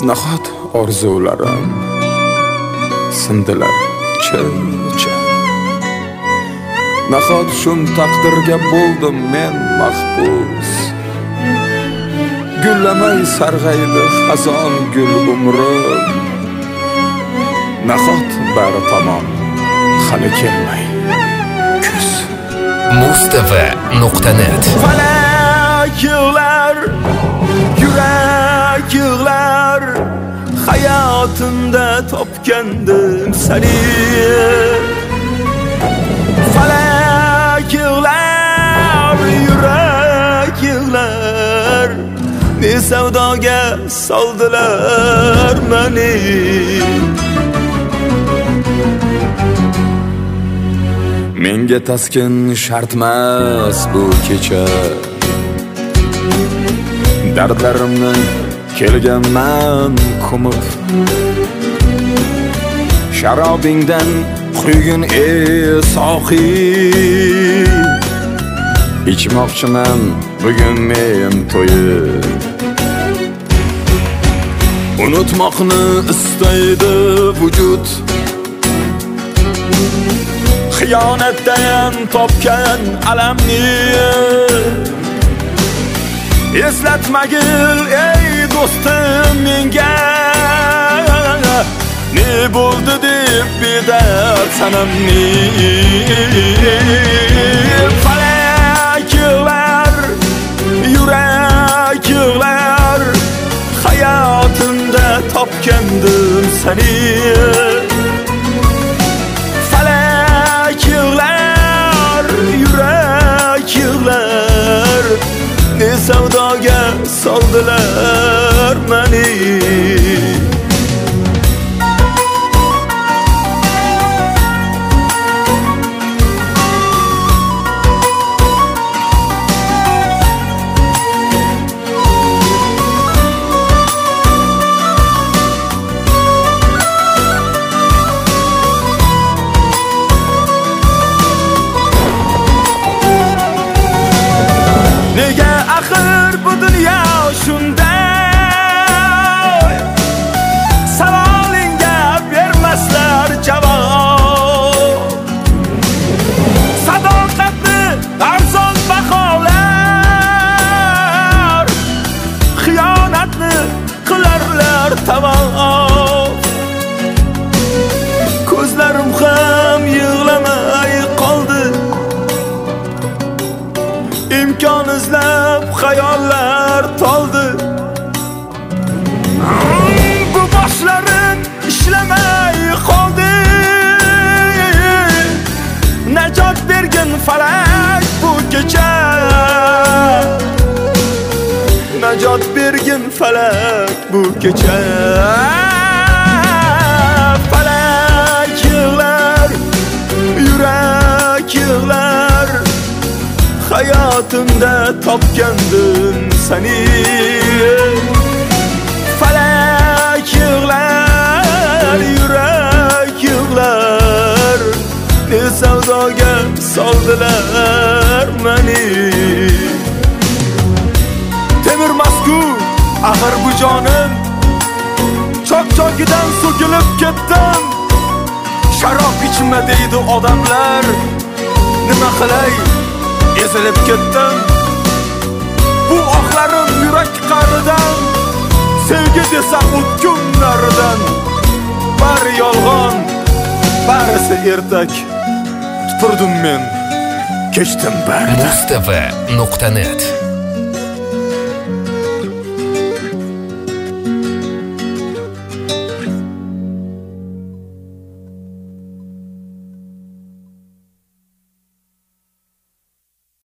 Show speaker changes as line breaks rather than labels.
nahot orzularim sindilar chin-chin. Nahot shum taqdirga bo'ldim men mahbus. Gullamay sarg'aydi xazon gul umrim. Nahot bari tamom hali kelmay kuz.
Mustafa.net
Falak yığlar, yurak yığlar, hayatımda topgandim seni. Falak yığlar, yurak yığlar, ne sevdaga saldılar beni.
Menga taskin shartmas bu kecha. Dardlarimni kelganman ko'mib. Sharobingdan quygin ey sohi. İchmoqchiman bugun men to'yib. Unutmoqni istaydi vujud. Xiyonatdan topgan alamni eslatmagil ey do'stim menga. Ne bo'ldi deb bedard sanamni. Falak yığlar, yurak yığlar, hayatımda topgandim seni. Yığlar, yurak yığlar, ne sevdaga saldılar beni. Nega axir bu dunyo shunday? Savolingga bermaslar javob. Sadoqatni arzon baholar, xiyonatni qilarlar tavob. Ko'zlarim ham yig'lamay qoldi. İmkan izlab xayollar toldi. Bu boshlarim ishlamay qoldi. Najot bergin falak bu kecha. Najot bergin falak bu kecha. Falak yığlar, yurak yığlar, hayatımda topgandim seni. Falak yığlar, yurak yığlar, ne sevdaga saldılar beni. Temir masku axir bu jonim, chok-chokidan so'kilib ketdim. Sharob ichma deydi odamlar, nima qilay ezilib ketdim. Bu oqlarim yurak qa'ridan, sevgi desam o'tkunlaridan. Bari yolg'on, barisi ertak. Tupurdim men, kechdim bari.
Mustafa.net